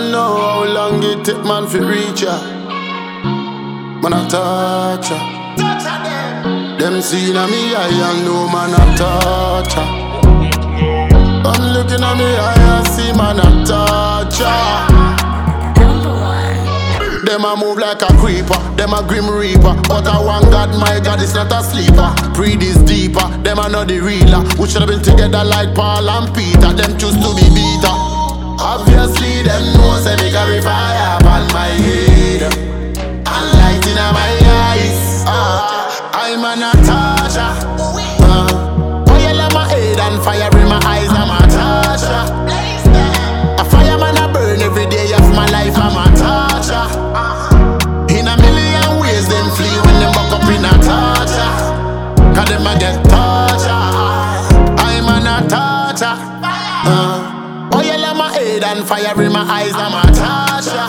know how long it take man fi reach ya. Man a touch ya. Them see na me eye and know man a touch ya. I'm looking at me eye and see man a touch ya. Them a move like a creeper, them a grim reaper. But I want God, my God is not a sleeper. Breed is deeper, them a not the realer. We should have been together like Paul and Peter. Them choose to be beater. Obviously them know say me carry fire upon my head and light in my eyes. I'm a Natasha. Oil on my head and fire in my eyes. I'm a Natasha. A fireman a burn every day of my life. I'm a Natasha. In a million ways them flee when them buck up in a Natasha. Cause them a get torture. I'm a Natasha. Oil on my head and fire in my eyes. I'm a Natasha.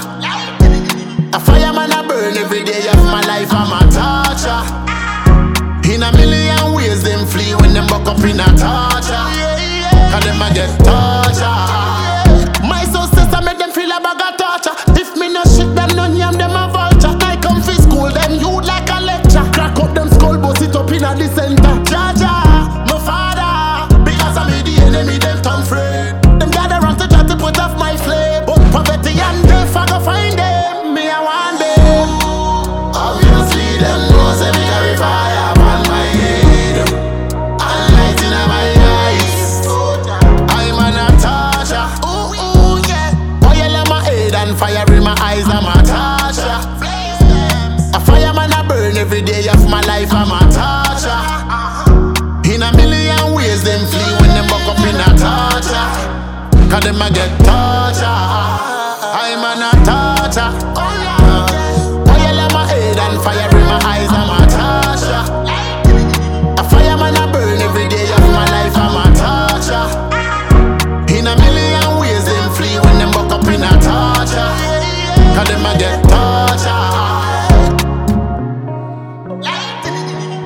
A fireman a burn every day of my life. I'm a Natasha. In a million ways them flee when them buck up in a Natasha. Cause them a get torture. My success I make them feel a bag of torture. If me no shit them no yam them a vulture. I come fi school them you like a lecture. Crack up them skull bust it up in a the center. Jaja, my father. Because I'm the enemy them turn afraid. Them gather around to try to put off my flame. But poverty and death I go find them. Me I want them. Obviously them know say me carry fire upon my head and light in my eyes. I'm a Natasha. Oil on my head and fire in my eyes. I'm a Natasha. A fireman a burn every day of my life. I'm a Natasha. In a million ways them flee when them buck up in a Natasha. Cause them a get torture. I'm a Natasha. Oil on my head and fire in my eyes. I'm a Natasha. A fireman a burn every day of my life. I'm a Natasha. In a million ways them flee when them buck up in a Natasha. Cause them a get